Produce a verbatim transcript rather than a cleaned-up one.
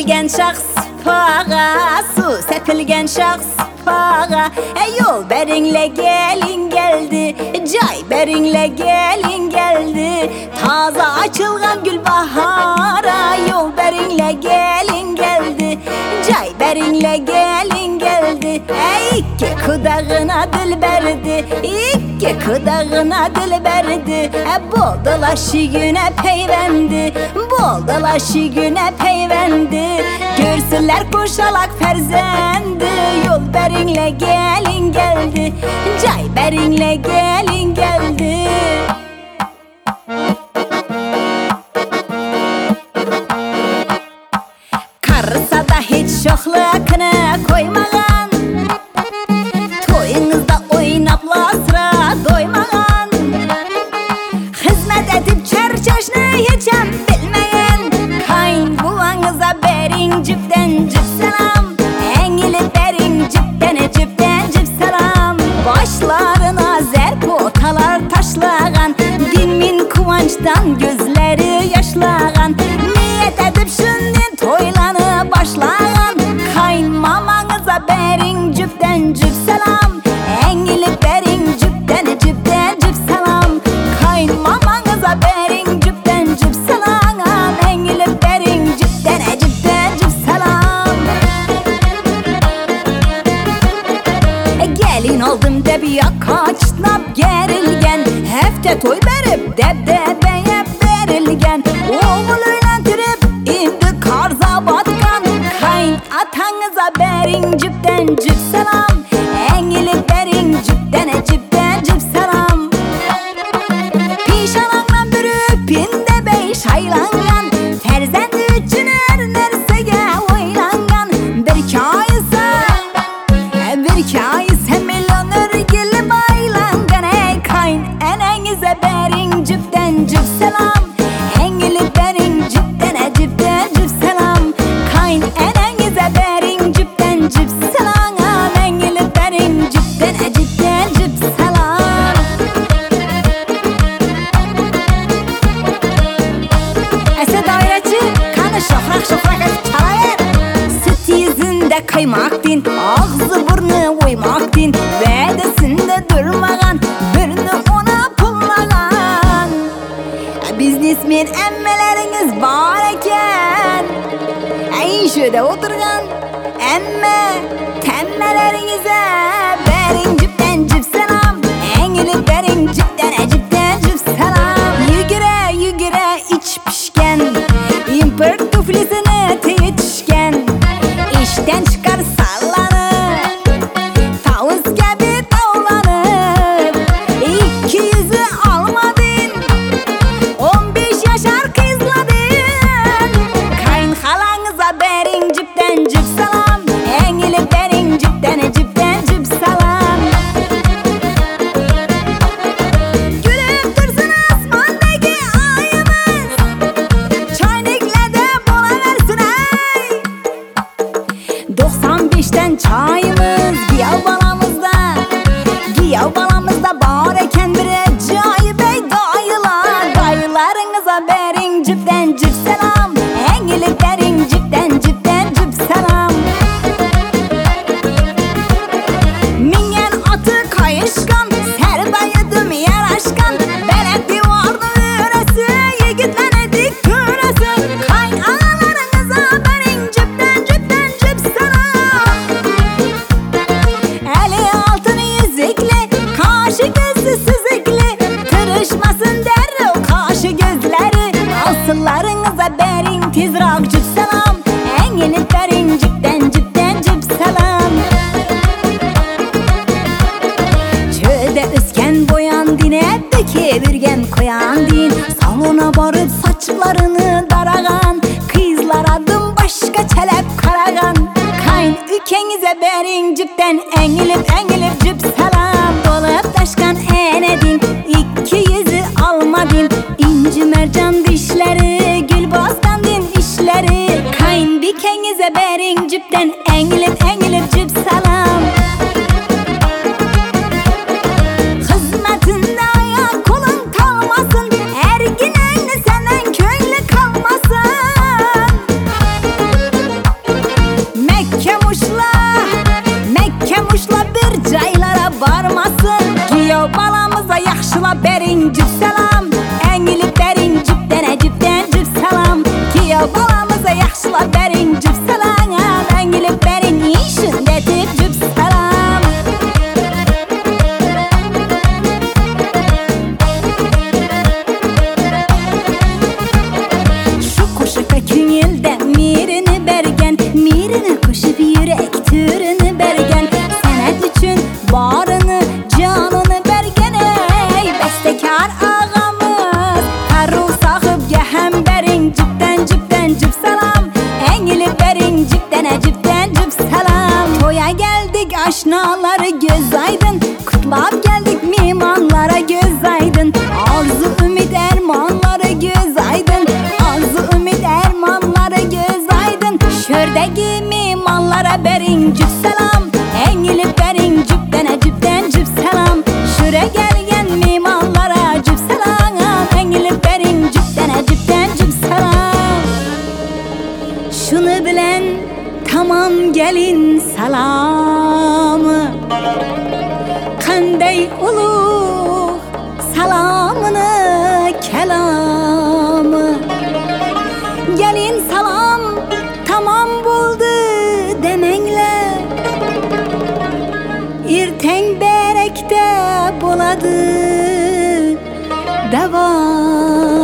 sepilgen şahs pağa, su sepilgen şahs pağa. E yol berinle gelin geldi, cay berinle gelin geldi. Taze açılgan gül bahara, yol berinle gelin geldi, cay berinle gelin geldi. E iki kudağına dil berdi, iki kudağına dil berdi. E bol dolaşı güne peyvendi, bol dolaşı güne peyvendi. Görsünler koşalak ferzendi, yol berinle gelin geldi, cay berinle gelin geldi. Karısa da hiç şoklukunu koymagan, toyunuzda oynapla sıra doymagan. Hizmet edip çerçeşni hiçem bilmeyen, kayın bulanıza berin cipten cip selam. Engilip berin cipten cipten cip selam. Başlarına zerpotalar taşlagan, dinmin kıvançtan gözleri yaşlagan. Niyet edip şimdi toylanı başlagan, kayın mamanıza berin cipten cip selam. Engilip berin cipten cipten cip selam. Kayın mamanıza berin cipten cip selam. Engilip berin cipten cipten cip selam. E gelin oldum deb yakaçlap gerilgen, hefte toy berip debdebeye berilgen. Oğul öylentürüp indi karza batkan, kayın atanıza berin cipten cip selam. Engilip berin cipten cipten cip selam. Pişananla bürüp inde beş aylangan, ferzendi üçün her nersege oylangan. Bir kayısa, bir kayısa milyoner gelip aylangan. Ey kayın enenize berin cipten cip selam. Engilip berin cipten cipten cip selam. Kayın enenize berin cipten cip selam. Engilip berin cipten cipten cip selam. Ese daireci kanı şofrak şofrak et çalayır. Süt yüzünde kaymak din, ağzı burnu oymak din. Vedesinde durmagan, birini ona pullagan. Biznesmen emmeleriniz var eken, ey şöyle oturgan emme temmelerinize berin cipten cip selam. Engilip berin cipten cipten cip selam. Yügüre yügüre iç pişken, import tuflisine yetişken. İşten çıkar sallanır, tavus gibi tavlanır. İki yüzü almadın, on beş yaşar kızladın. Kayın halanıza berin cipten cip selam. Engilip berin cipten cipten cip selam. Gülüp dursun asmandaki ayımız, çaynikle de bola versin ey. doksan beşten çayımız giyav balamızda, giyav balamızda var eken bir cayı bey dayılar. Dayılarınıza berin cipten cip selam. Engilip berin cipten cipten cip selam. Mingen atı kayışkan, serbayıdım yaraşkan. Beledi vardı üresi, yigitler edik küresi. Kayın analarınıza berin cipten cipten cip selam. Eli altın yüzükli, kaşı gözü süzükli. Tırışmasın derro kaşı gözleri. Asıllarınıza berin tizrak cip selam. Engilip berin cipten cipten cip selam. Çölde üsken boyan din, hep kevirgen koyan din. Salona barıp saçlarını daragan, kızlar adım başka çelep karagan. Kayın ülkenize berin cipten engilip engilip cip selam. Dolup taşkan enedin, iki yüzü almadın. İnci mercan dişleri, gül bostan din işleri. Kayın dikenize berin cipten engilip engilip cip selam. Hizmetinde ayak kolun kalmasın, ergin elini senden köylü kalmasın. yaşla berin cüp selam. Engilip berin cüpten cüpten cüp selam. Kiyo balamıza yaşla berin cüp selam. Engilip berin işinde tip cüp selam. Şu koşuka künyilde mirini bergen, mirini koşup yürek türünü bergen. Senet üçün barını canını bergen. Ey bestekar ağamız karul sahıp gehem berin cüpten cüpten cüp selam. Engilip berin cüpten cüpten cüp selam. Toya geldik aşnaları göz aydın, kutlap geldik mimanlara göz aydın. Arzu ümit ermanları göz aydın, arzu ümit ermanları göz aydın. Şördeki mimanlara berin cüp selam. Engilip berin cüpten cüpten cüp selam. Şöre gelgen mimanlara cüp selam. Engilip berin cüpten cüpten cüp selam. Şunu bilen tamam gelin salamı, qanday ulug' salamını kelamı. Gelin salam tamam buldu demengler, erteng berekte boladı devam.